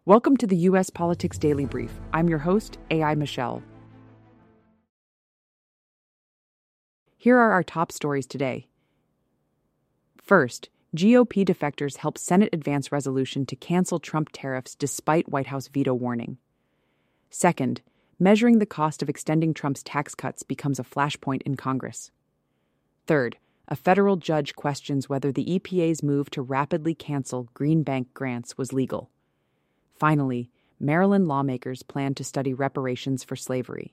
Welcome to the U.S. Politics Daily Brief. I'm your host, AI Michelle. Here are our top stories today. First, GOP defectors help Senate advance resolution to cancel Trump tariffs despite White House veto warning. Second, measuring the cost of extending Trump's tax cuts becomes a flashpoint in Congress. Third, a federal judge questions whether the EPA's move to rapidly cancel green bank grants was legal. Finally, Maryland lawmakers plan to study reparations for slavery.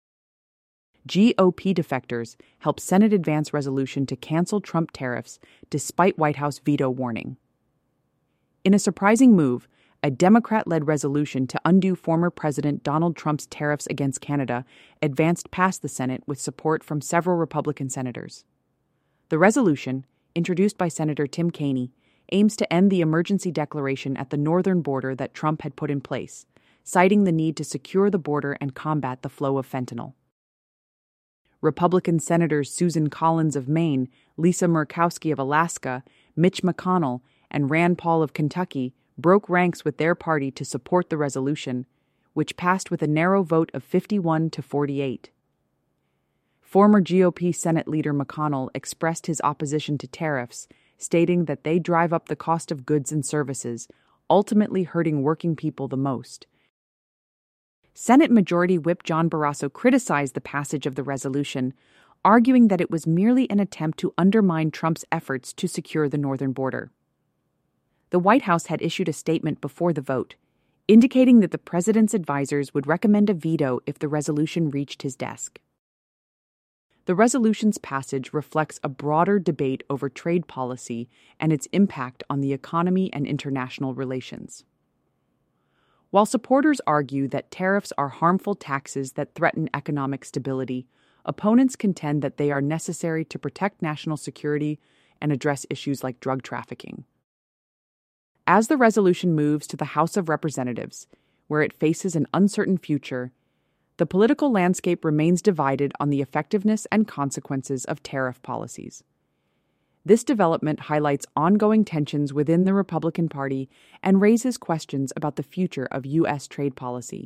GOP defectors help Senate advance resolution to cancel Trump tariffs despite White House veto warning. In a surprising move, a Democrat-led resolution to undo former President Donald Trump's tariffs against Canada advanced past the Senate with support from several Republican senators. The resolution, introduced by Senator Tim Kaine, aims to end the emergency declaration at the northern border that Trump had put in place, citing the need to secure the border and combat the flow of fentanyl. Republican Senators Susan Collins of Maine, Lisa Murkowski of Alaska, Mitch McConnell, and Rand Paul of Kentucky broke ranks with their party to support the resolution, which passed with a narrow vote of 51 to 48. Former GOP Senate Leader McConnell expressed his opposition to tariffs, stating that they drive up the cost of goods and services, ultimately hurting working people the most. Senate Majority Whip John Barrasso criticized the passage of the resolution, arguing that it was merely an attempt to undermine Trump's efforts to secure the northern border. The White House had issued a statement before the vote, indicating that the president's advisors would recommend a veto if the resolution reached his desk. The resolution's passage reflects a broader debate over trade policy and its impact on the economy and international relations. While supporters argue that tariffs are harmful taxes that threaten economic stability, opponents contend that they are necessary to protect national security and address issues like drug trafficking. As the resolution moves to the House of Representatives, where it faces an uncertain future, the political landscape remains divided on the effectiveness and consequences of tariff policies. This development highlights ongoing tensions within the Republican Party and raises questions about the future of U.S. trade policy.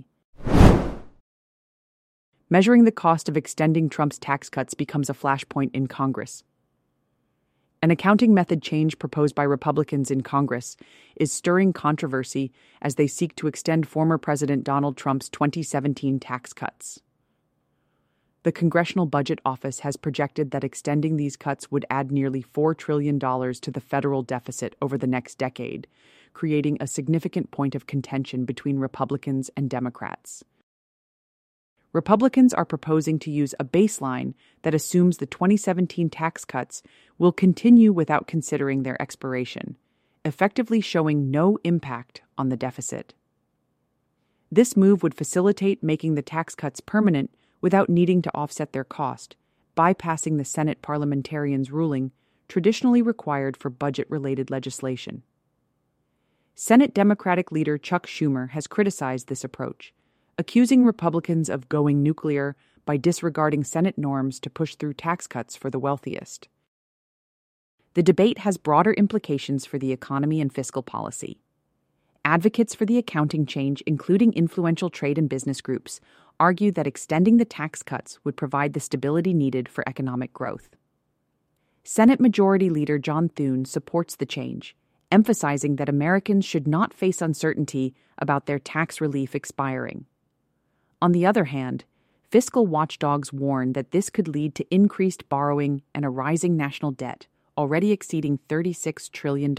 Measuring the cost of extending Trump's tax cuts becomes a flashpoint in Congress. An accounting method change proposed by Republicans in Congress is stirring controversy as they seek to extend former President Donald Trump's 2017 tax cuts. The Congressional Budget Office has projected that extending these cuts would add nearly $4 trillion to the federal deficit over the next decade, creating a significant point of contention between Republicans and Democrats. Republicans are proposing to use a baseline that assumes the 2017 tax cuts will continue without considering their expiration, effectively showing no impact on the deficit. This move would facilitate making the tax cuts permanent without needing to offset their cost, bypassing the Senate parliamentarians' ruling traditionally required for budget-related legislation. Senate Democratic leader Chuck Schumer has criticized this approach, accusing Republicans of going nuclear by disregarding Senate norms to push through tax cuts for the wealthiest. The debate has broader implications for the economy and fiscal policy. Advocates for the accounting change, including influential trade and business groups, argue that extending the tax cuts would provide the stability needed for economic growth. Senate Majority Leader John Thune supports the change, emphasizing that Americans should not face uncertainty about their tax relief expiring. On the other hand, fiscal watchdogs warn that this could lead to increased borrowing and a rising national debt, already exceeding $36 trillion.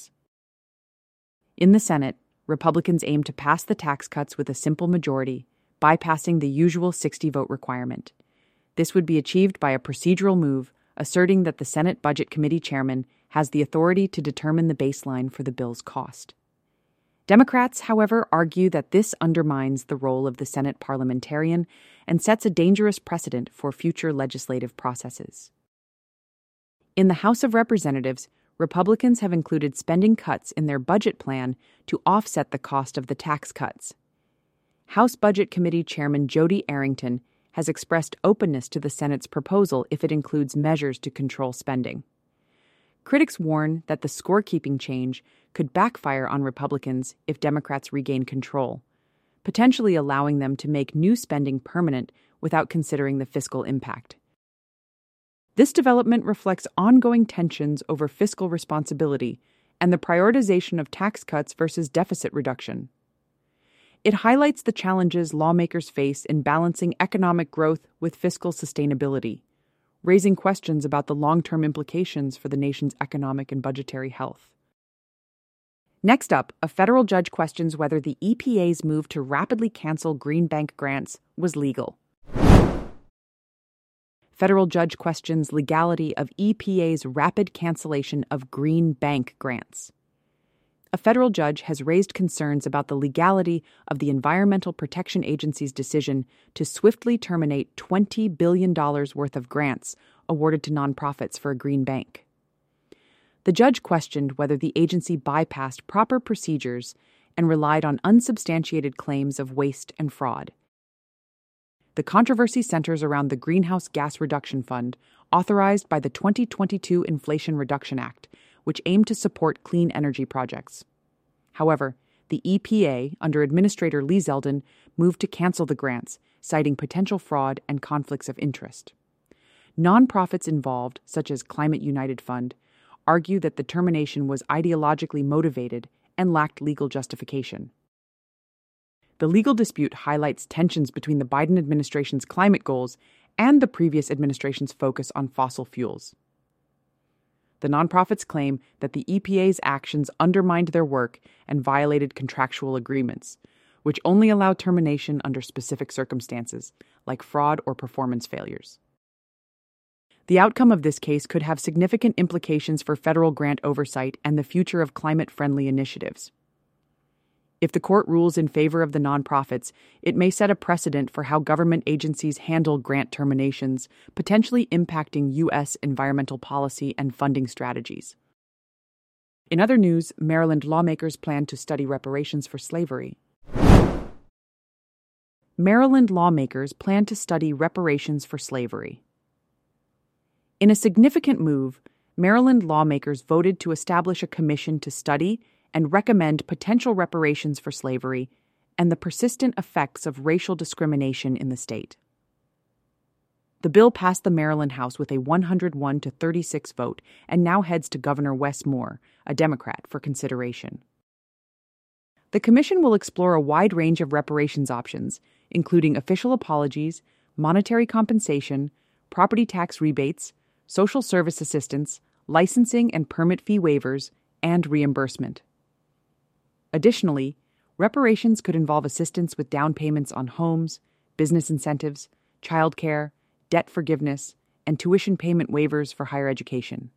In the Senate, Republicans aim to pass the tax cuts with a simple majority, bypassing the usual 60-vote requirement. This would be achieved by a procedural move, asserting that the Senate Budget Committee chairman has the authority to determine the baseline for the bill's cost. Democrats, however, argue that this undermines the role of the Senate parliamentarian and sets a dangerous precedent for future legislative processes. In the House of Representatives, Republicans have included spending cuts in their budget plan to offset the cost of the tax cuts. House Budget Committee Chairman Jody Arrington has expressed openness to the Senate's proposal if it includes measures to control spending. Critics warn that the scorekeeping change could backfire on Republicans if Democrats regain control, potentially allowing them to make new spending permanent without considering the fiscal impact. This development reflects ongoing tensions over fiscal responsibility and the prioritization of tax cuts versus deficit reduction. It highlights the challenges lawmakers face in balancing economic growth with fiscal sustainability, raising questions about the long-term implications for the nation's economic and budgetary health. Next up, a federal judge questions whether the EPA's move to rapidly cancel green bank grants was legal. Federal judge questions legality of EPA's rapid cancellation of green bank grants. A federal judge has raised concerns about the legality of the Environmental Protection Agency's decision to swiftly terminate $20 billion worth of grants awarded to nonprofits for a green bank. The judge questioned whether the agency bypassed proper procedures and relied on unsubstantiated claims of waste and fraud. The controversy centers around the Greenhouse Gas Reduction Fund, authorized by the 2022 Inflation Reduction Act, which aimed to support clean energy projects. However, the EPA, under Administrator Lee Zeldin, moved to cancel the grants, citing potential fraud and conflicts of interest. Nonprofits involved, such as Climate United Fund, argue that the termination was ideologically motivated and lacked legal justification. The legal dispute highlights tensions between the Biden administration's climate goals and the previous administration's focus on fossil fuels. The nonprofits claim that the EPA's actions undermined their work and violated contractual agreements, which only allow termination under specific circumstances, like fraud or performance failures. The outcome of this case could have significant implications for federal grant oversight and the future of climate-friendly initiatives. If the court rules in favor of the nonprofits, it may set a precedent for how government agencies handle grant terminations, potentially impacting U.S. environmental policy and funding strategies. In other news, Maryland lawmakers plan to study reparations for slavery. Maryland lawmakers plan to study reparations for slavery. In a significant move, Maryland lawmakers voted to establish a commission to study and recommend potential reparations for slavery and the persistent effects of racial discrimination in the state. The bill passed the Maryland House with a 101-36 vote and now heads to Governor Wes Moore, a Democrat, for consideration. The commission will explore a wide range of reparations options, including official apologies, monetary compensation, property tax rebates, social service assistance, licensing and permit fee waivers, and reimbursement. Additionally, reparations could involve assistance with down payments on homes, business incentives, childcare, debt forgiveness, and tuition payment waivers for higher education.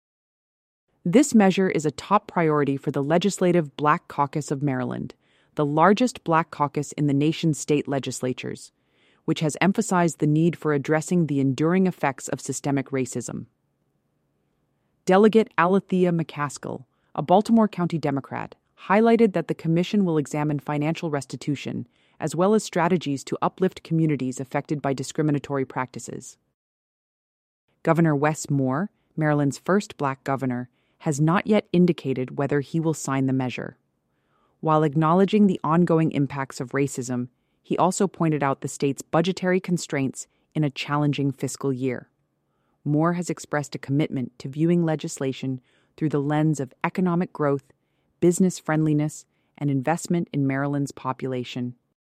This measure is a top priority for the Legislative Black Caucus of Maryland, the largest Black caucus in the nation's state legislatures, which has emphasized the need for addressing the enduring effects of systemic racism. Delegate Alethea McCaskill, a Baltimore County Democrat, highlighted that the commission will examine financial restitution, as well as strategies to uplift communities affected by discriminatory practices. Governor Wes Moore, Maryland's first Black governor, has not yet indicated whether he will sign the measure. While acknowledging the ongoing impacts of racism, he also pointed out the state's budgetary constraints in a challenging fiscal year. Moore has expressed a commitment to viewing legislation through the lens of economic growth, business friendliness, and investment in Maryland's population.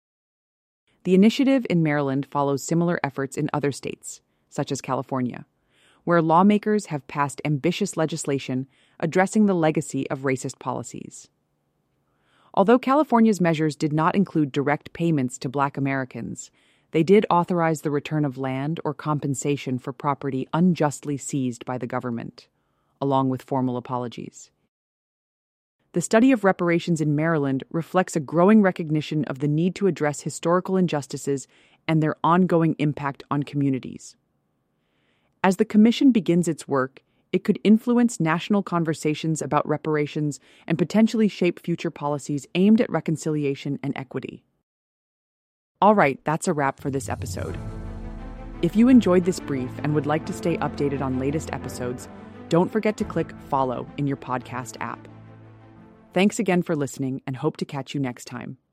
The initiative in Maryland follows similar efforts in other states, such as California, where lawmakers have passed ambitious legislation addressing the legacy of racist policies. Although California's measures did not include direct payments to Black Americans, they did authorize the return of land or compensation for property unjustly seized by the government, along with formal apologies. The study of reparations in Maryland reflects a growing recognition of the need to address historical injustices and their ongoing impact on communities. As the commission begins its work, it could influence national conversations about reparations and potentially shape future policies aimed at reconciliation and equity. All right, that's a wrap for this episode. If you enjoyed this brief and would like to stay updated on latest episodes, don't forget to click follow in your podcast app. Thanks again for listening and hope to catch you next time.